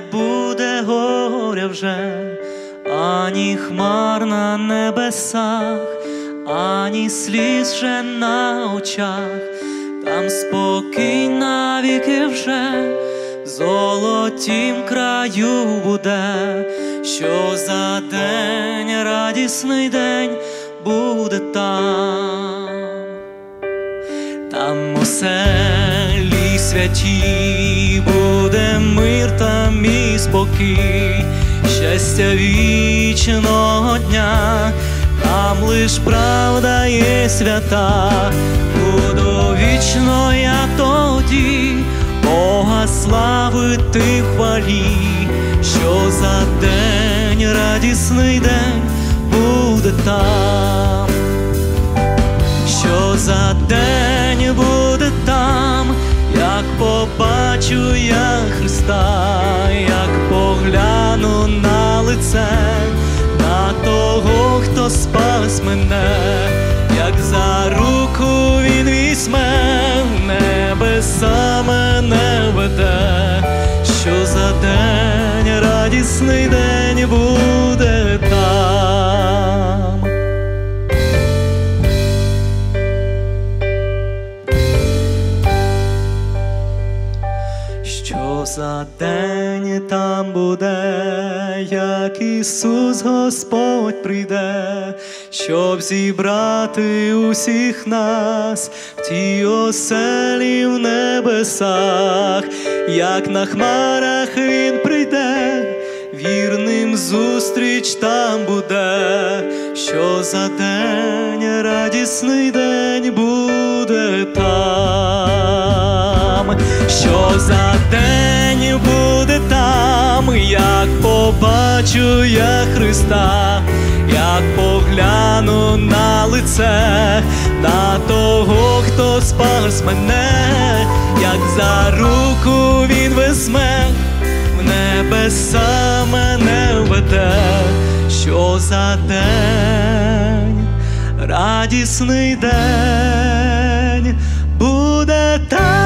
буде горя вже, ані хмар на небесах, ані сліз вже на очах. Там спокій навіки вже, в золотім краю буде. Що за день, радісний день буде там. Там оселі святі буде мир там і спокій, щастя вічного дня, там лиш правда є свята. Буду вічно я тоді Бога славити в хвалі. Що за день, радісний день буде там. Що за день буде там, як побачу я Христа, як погляну на лице, на того, хто спас мене, як за руку він візьме, в небеса мене веде. Що за день, радісний день буде там. Що за день там буде, як Ісус Господь прийде, щоб зібрати усіх нас в тій оселі в небесах, як на хмарах Він прийде, вірним зустріч там буде. Що за день, радісний день буде там. Що за день буде там, як побачу я Христа, як погляну на лице, на того, хто спас мене, як за руку він візьме, в небеса мене веде. Що за день, радісний день буде там.